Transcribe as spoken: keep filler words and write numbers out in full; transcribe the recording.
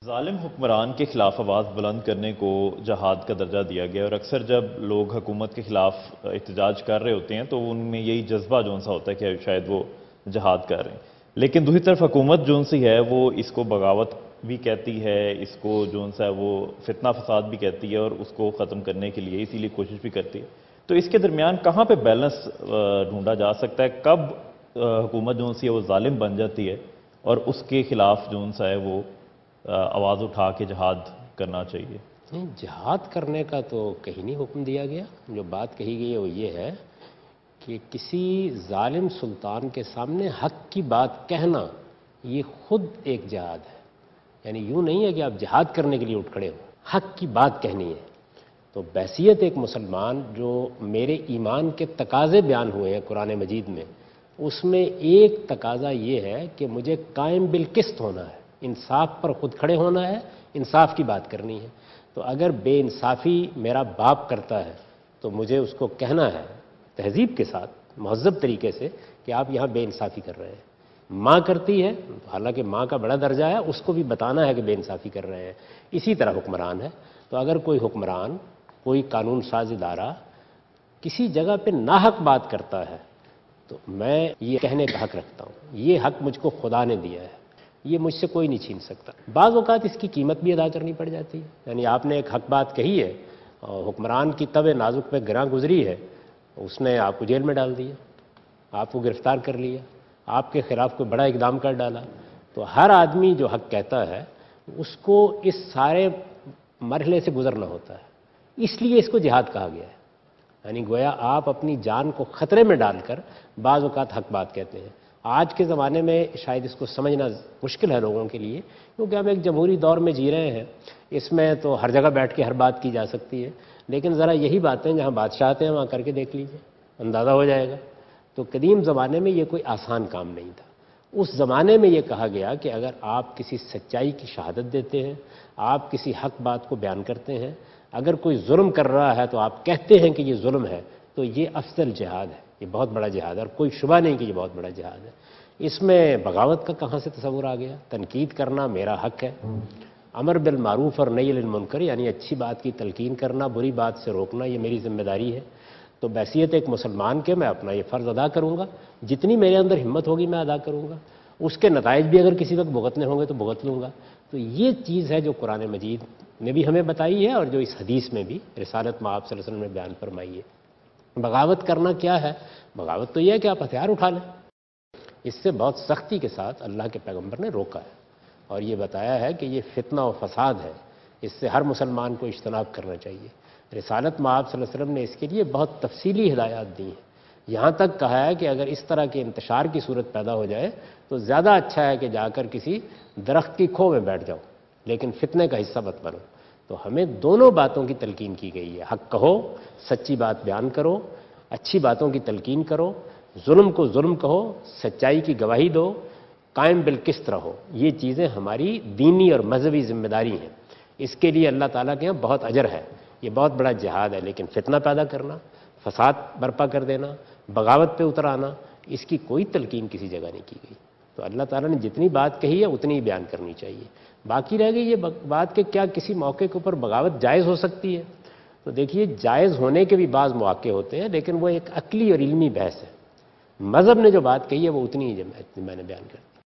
ظالم حکمران کے خلاف آواز بلند کرنے کو جہاد کا درجہ دیا گیا، اور اکثر جب لوگ حکومت کے خلاف احتجاج کر رہے ہوتے ہیں تو ان میں یہی جذبہ جون سا ہوتا ہے کہ شاید وہ جہاد کر رہے ہیں، لیکن دوسری طرف حکومت جون سی ہے وہ اس کو بغاوت بھی کہتی ہے، اس کو جون سا ہے وہ فتنہ فساد بھی کہتی ہے، اور اس کو ختم کرنے کے لیے اسی لیے کوشش بھی کرتی ہے۔ تو اس کے درمیان کہاں پہ بیلنس ڈھونڈا جا سکتا ہے؟ کب حکومت جون سی ہے وہ ظالم بن جاتی ہے اور اس کے خلاف جون سا ہے وہ آواز اٹھا کے جہاد کرنا چاہیے؟ نہیں، جہاد کرنے کا تو کہیں نہیں حکم دیا گیا۔ جو بات کہی گئی ہے وہ یہ ہے کہ کسی ظالم سلطان کے سامنے حق کی بات کہنا یہ خود ایک جہاد ہے، یعنی یوں نہیں ہے کہ آپ جہاد کرنے کے لیے اٹھ کھڑے ہو، حق کی بات کہنی ہے۔ تو بحیثیت ایک مسلمان جو میرے ایمان کے تقاضے بیان ہوئے ہیں قرآن مجید میں، اس میں ایک تقاضا یہ ہے کہ مجھے قائم بالقسط ہونا ہے، انصاف پر خود کھڑے ہونا ہے، انصاف کی بات کرنی ہے۔ تو اگر بے انصافی میرا باپ کرتا ہے تو مجھے اس کو کہنا ہے تہذیب کے ساتھ، مہذب طریقے سے، کہ آپ یہاں بے انصافی کر رہے ہیں۔ ماں کرتی ہے، حالانکہ ماں کا بڑا درجہ ہے، اس کو بھی بتانا ہے کہ بے انصافی کر رہے ہیں۔ اسی طرح حکمران ہے، تو اگر کوئی حکمران، کوئی قانون ساز ادارہ کسی جگہ پہ ناحق بات کرتا ہے تو میں یہ کہنے کا حق رکھتا ہوں، یہ حق مجھ کو خدا نے دیا ہے، یہ مجھ سے کوئی نہیں چھین سکتا۔ بعض اوقات اس کی قیمت بھی ادا کرنی پڑ جاتی ہے، یعنی آپ نے ایک حق بات کہی ہے اور حکمران کی طبع نازک پہ گراں گزری ہے، اس نے آپ کو جیل میں ڈال دیا، آپ کو گرفتار کر لیا، آپ کے خلاف کوئی بڑا اقدام کر ڈالا۔ تو ہر آدمی جو حق کہتا ہے اس کو اس سارے مرحلے سے گزرنا ہوتا ہے، اس لیے اس کو جہاد کہا گیا ہے۔ یعنی گویا آپ اپنی جان کو خطرے میں ڈال کر بعض اوقات حق بات کہتے ہیں۔ آج کے زمانے میں شاید اس کو سمجھنا مشکل ہے لوگوں کے لیے، کیونکہ ہم ایک جمہوری دور میں جی رہے ہیں، اس میں تو ہر جگہ بیٹھ کے ہر بات کی جا سکتی ہے، لیکن ذرا یہی باتیں جہاں بادشاہ آتے ہیں وہاں کر کے دیکھ لیجئے، اندازہ ہو جائے گا۔ تو قدیم زمانے میں یہ کوئی آسان کام نہیں تھا۔ اس زمانے میں یہ کہا گیا کہ اگر آپ کسی سچائی کی شہادت دیتے ہیں، آپ کسی حق بات کو بیان کرتے ہیں، اگر کوئی ظلم کر رہا ہے تو آپ کہتے ہیں کہ یہ ظلم ہے، تو یہ افضل جہاد ہے، یہ بہت بڑا جہاد ہے، اور کوئی شبہ نہیں کہ یہ بہت بڑا جہاد ہے۔ اس میں بغاوت کا کہاں سے تصور آ گیا؟ تنقید کرنا میرا حق ہے، امر بالمعروف اور نہی عن المنکر، یعنی اچھی بات کی تلقین کرنا، بری بات سے روکنا، یہ میری ذمہ داری ہے۔ تو بحیثیت ایک مسلمان کے میں اپنا یہ فرض ادا کروں گا، جتنی میرے اندر ہمت ہوگی میں ادا کروں گا، اس کے نتائج بھی اگر کسی وقت بھگتنے ہوں گے تو بھگت لوں گا۔ تو یہ چیز ہے جو قرآن مجید نے بھی ہمیں بتائی ہے اور جو اس حدیث میں بھی رسالت مآب صلی اللہ علیہ وسلم نے بیان فرمائی ہے۔ بغاوت کرنا کیا ہے؟ بغاوت تو یہ ہے کہ آپ ہتھیار اٹھا لیں۔ اس سے بہت سختی کے ساتھ اللہ کے پیغمبر نے روکا ہے اور یہ بتایا ہے کہ یہ فتنہ و فساد ہے، اس سے ہر مسلمان کو اجتناب کرنا چاہیے۔ رسالت مآب صلی اللہ علیہ وسلم نے اس کے لیے بہت تفصیلی ہدایات دی ہیں، یہاں تک کہا ہے کہ اگر اس طرح کے انتشار کی صورت پیدا ہو جائے تو زیادہ اچھا ہے کہ جا کر کسی درخت کی کھو میں بیٹھ جاؤ، لیکن فتنے کا حصہ مت بنو۔ تو ہمیں دونوں باتوں کی تلقین کی گئی ہے، حق کہو، سچی بات بیان کرو، اچھی باتوں کی تلقین کرو، ظلم کو ظلم کہو، سچائی کی گواہی دو، قائم بالقسط رہو۔ یہ چیزیں ہماری دینی اور مذہبی ذمہ داری ہیں، اس کے لیے اللہ تعالیٰ کے یہاں بہت اجر ہے، یہ بہت بڑا جہاد ہے۔ لیکن فتنہ پیدا کرنا، فساد برپا کر دینا، بغاوت پہ اتر آنا، اس کی کوئی تلقین کسی جگہ نہیں کی گئی۔ تو اللہ تعالیٰ نے جتنی بات کہی ہے اتنی ہی بیان کرنی چاہیے۔ باقی رہ گئی یہ بات کہ کیا کسی موقع کے اوپر بغاوت جائز ہو سکتی ہے؟ تو دیکھیے، جائز ہونے کے بھی بعض مواقع ہوتے ہیں، لیکن وہ ایک عقلی اور علمی بحث ہے۔ مذہب نے جو بات کہی ہے وہ اتنی ہی میں نے بیان کر دی۔